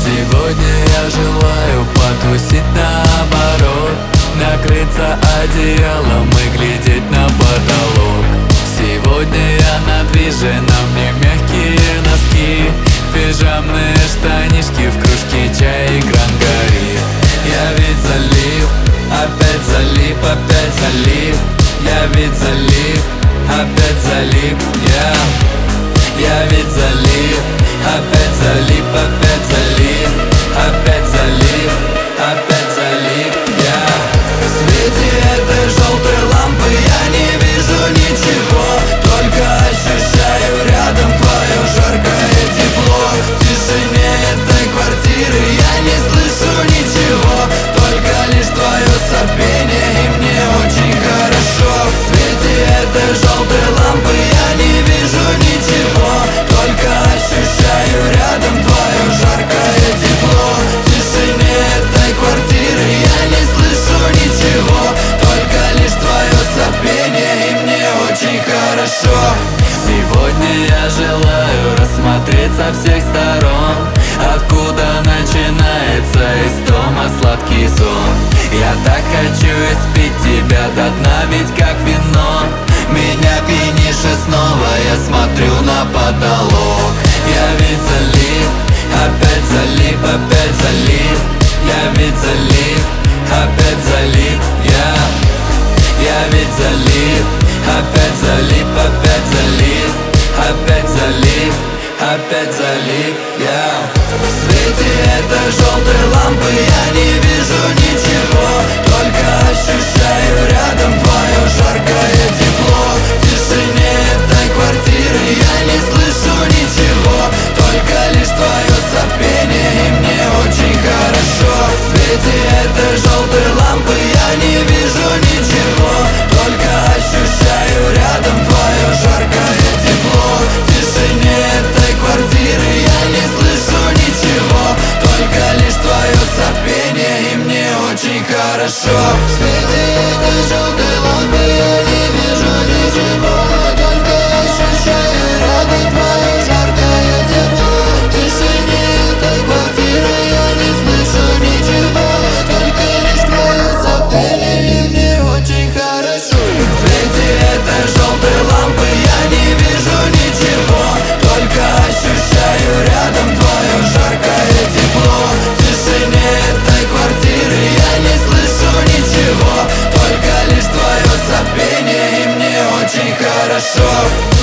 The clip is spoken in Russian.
Сегодня я желаю потусить наоборот, накрыться одеялом и глядеть на потолок. Сегодня я на движе, на мне мягкие носки, пижамные штанишки, в кружке чай и кран горит. Я ведь залип, опять залип, опять залип. Я ведь залип, опять залип. Я ведь залип, опять залип, опять залип. Опять залип, опять залип. В свете этой желтой лампы я не вижу ничего, только ощущаю рядом твое жаркое тепло. В тишине этой квартиры я не слышу ничего, только лишь твое сопение, и мне очень хорошо. В свете этой желтой лампы я не вижу ничего, только ощущаю рядом твое жаркое тепло. В тишине этой квартиры я не слышу ничего, только лишь твое сопение, и мне очень хорошо. Сегодня я желаю рассмотреть со всех сторон, откуда начинается истома, сладкий сон. Я так хочу испить тебя до дна, ведь как вино меня пьянишь, и снова я смотрю на потолок. Я ведь залип, опять залип, опять залип. Я ведь залип, опять залип. Я ведь залип, опять залип, опять залип. Опять залип, опять залип. В свете этой желтой лампы я не вижу ничего, только ощущаю рядом твое жаркое тепло. В тишине этой квартиры я не слышу ничего, только лишь твое сопение, и мне очень хорошо. В свете этой желтой лампы я не вижу ничего, только ощущаю рядом твое жаркое тепло. В тишине этой квартиры я не слышу ничего, только лишь твое сопение, и мне очень хорошо. В свете этой желтой лампы я не вижу ничего, только ощущаю рядом твое жаркое тепло. В тишине этой квартиры я не слышу ничего, только лишь твое сопение, и мне очень хорошо. В свете этой желтой лампы я не вижу ничего, только ощущаю рядом твое жаркое тепло. В тишине этой квартиры я не слышу ничего, только лишь твое сопение, и мне очень хорошо.